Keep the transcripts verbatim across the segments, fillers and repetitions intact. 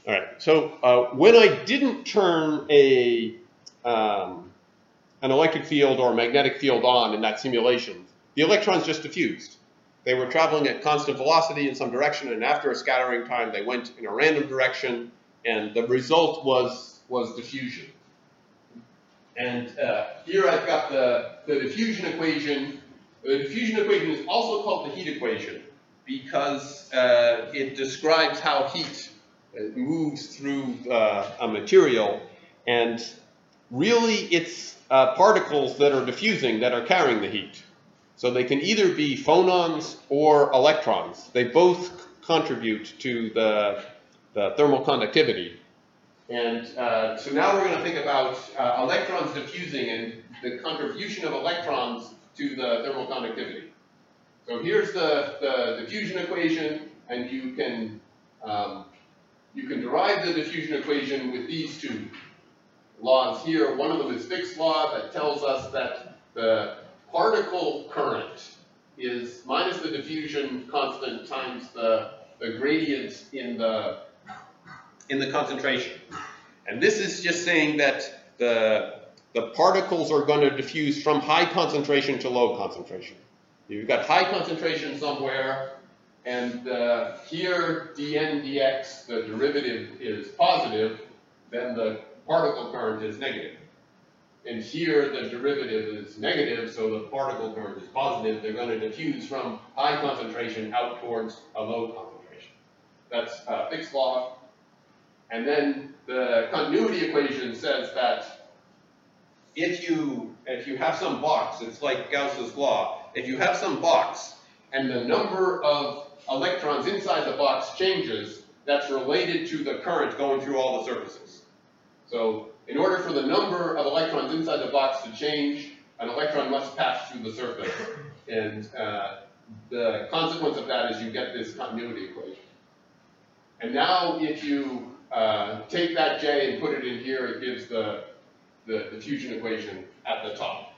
All right. So uh, when I didn't turn a um, an electric field or a magnetic field on in that simulation, the electrons just diffused. They were traveling at constant velocity in some direction, and after a scattering time, they went in a random direction, and the result was was diffusion. And uh, here I've got the, the diffusion equation. The diffusion equation is also called the heat equation because uh, it describes how heat moves through uh, a material, and really it's uh, particles that are diffusing that are carrying the heat. So they can either be phonons or electrons. They both contribute to the, the thermal conductivity. And uh, so now we're going to think about uh, electrons diffusing and the contribution of electrons to the thermal conductivity. So here's the, the diffusion equation, and you can, um, you can derive the diffusion equation with these two laws here. One of them is Fick's law that tells us that the particle current is minus the diffusion constant times the, the gradient in the, in the concentration. And this is just saying that the, the particles are going to diffuse from high concentration to low concentration. You've got high concentration somewhere, and uh, here dN dx, the derivative is positive, then the particle current is negative. And here the derivative is negative, so the particle current is positive. They're going to diffuse from high concentration out towards a low concentration. That's uh, Fick's law. And then the continuity equation says that if you, if you have some box, it's like Gauss's law. If you have some box and the number of electrons inside the box changes, that's related to the current going through all the surfaces. So in order for the number of electrons inside the box to change, an electron must pass through the surface. And uh, the consequence of that is you get this continuity equation. And now if you uh, take that J and put it in here, it gives the, the diffusion equation at the top.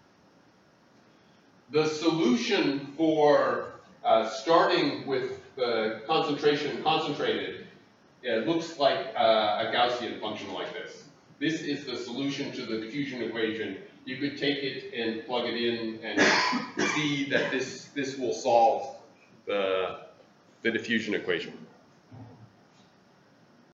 The solution for uh, starting with the concentration concentrated, it looks like uh, a Gaussian function like this. This is the solution to the diffusion equation. You could take it and plug it in and see that this, this will solve the, the diffusion equation.